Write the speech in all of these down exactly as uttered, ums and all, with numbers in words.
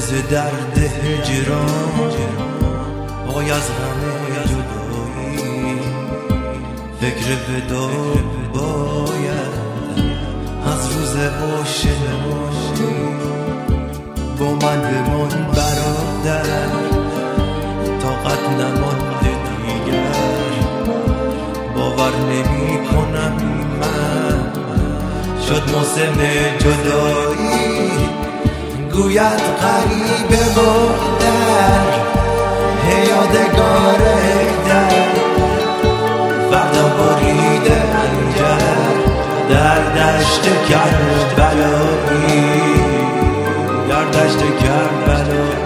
ز درد هجران وای از غم جدایی فکر ودا باید از روز آشنایی با من بمان برادر طاقت نمانده دیگر باور نمی کنم من شد موسم جدایی گوید غریبه مادر یادگار در فردا برید انجر در دشت کربلایی در دشت کربلایی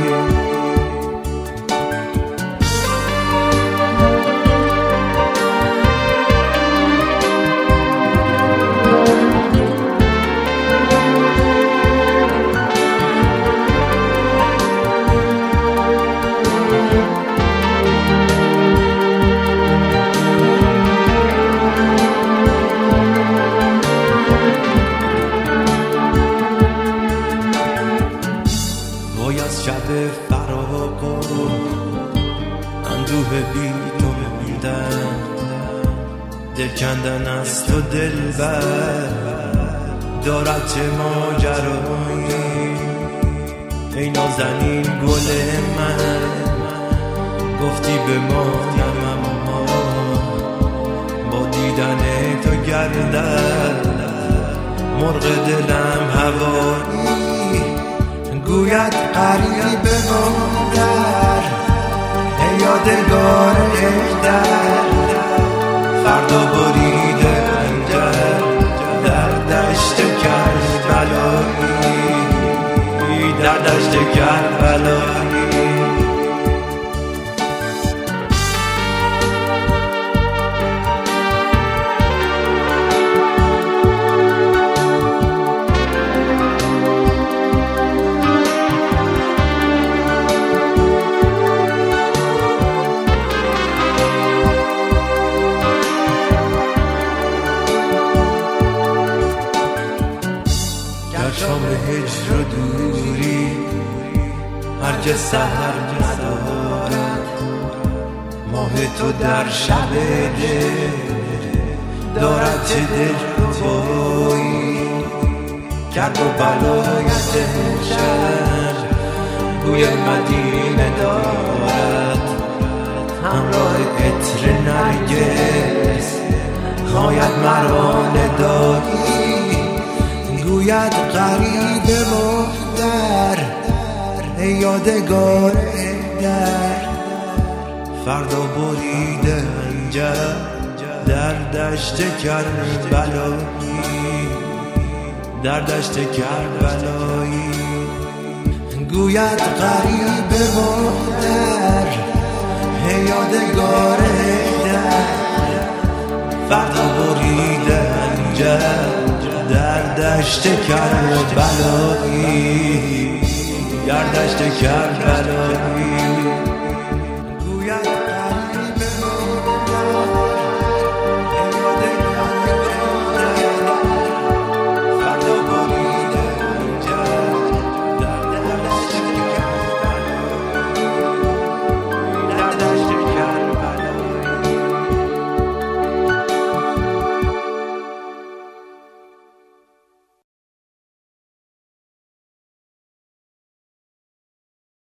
از شب فراق و اندوه بی تو موندن دل کندن از تو دلبر دارد چه ماجرایی ای نازنین گل من گفتی بمانم اما با دیدن تو گردد مرغ دلم هوایی گوید غریبه مادر یادگار در فردا برید انجر در دشت کربلایی در دشت کربلایی شام هجر و دوری هرگز سحر ندارد ماه تو در شب دل دارد چه دلربایی کرب و بلایت شهر بوی مدینه دارد همراه عطر نرگس خواید مرا نداری گوید غریبه مادر یادگار در فردا برید انجر در دشت کربلایی در دشت کربلایی گوید غریبه مادر یادگار در فردا برید انجر در دشت کربلایی در دشت کربلایی